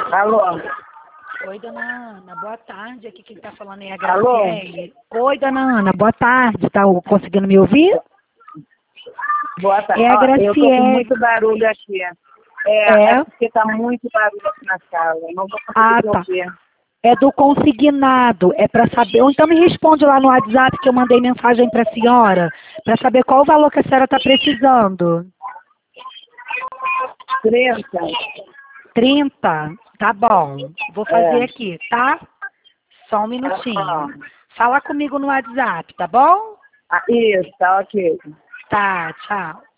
Alô? Oi, dona Ana, boa tarde. Aqui quem está falando é a Alô? Graciele. Oi, dona Ana, boa tarde. Tá conseguindo me ouvir? Boa tarde. É a Ó, eu tô com Graciele. muito barulho aqui. É? É porque tá muito barulho aqui na sala. Eu não vou Ah, conseguir tá. ouvir. É do consignado. É para saber. Ou então me responde lá no WhatsApp que eu mandei mensagem para a senhora, para saber qual o valor que a senhora está precisando. 30. 30? Tá bom. Vou fazer É. aqui, tá? Só um minutinho. Ah, Fala comigo no WhatsApp, tá bom? isso, tá ok. Tá, tchau.